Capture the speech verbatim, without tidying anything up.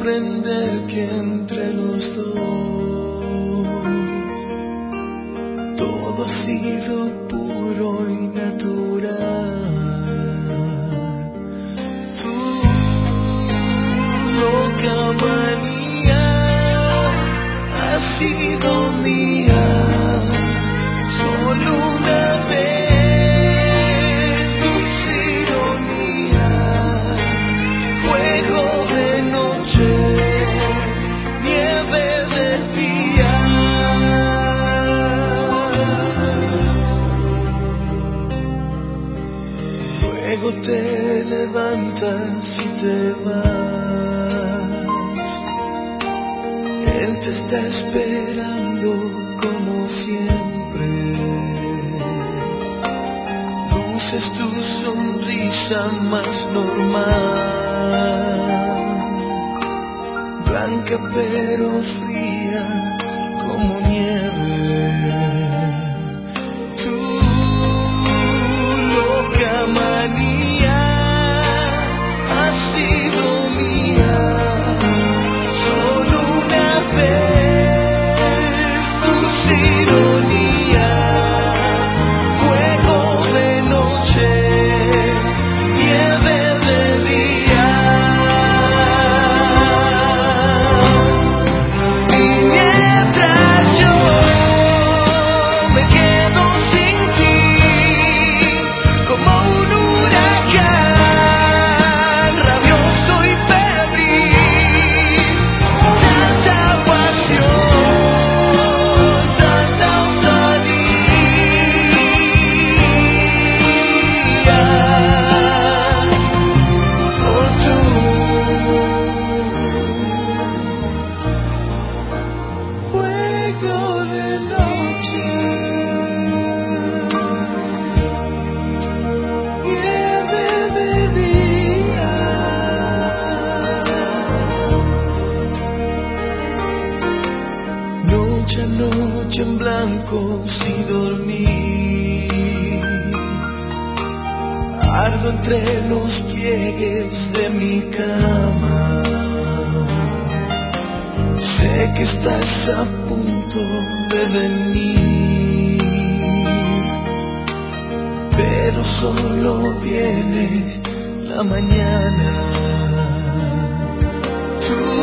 comprender que entre los dos todo ha sido puro y natural. Tu loca manía ha sido mía solo una vez. Dulce ironía, fuego de noche, nieve de día. Luego te levantas y te vas. Él te está esperando como siempre. Luces tu sonrisa más normal, blanca pero fría como nieve. Tu loca manía ha sido mía solo una vez. Tu ironía, fuego de noche, nieve de día. Y mientras yo me quedo sin ti, como un huracán rabioso y febril, tanta pasión, tanta osadía. Oh, tú, fuego de noche, nieve de día. Noche a noche en blanco sin dormir, ardo entre los pliegues de mi cama. Sé que estás a punto de venir, pero solo viene la mañana. Tú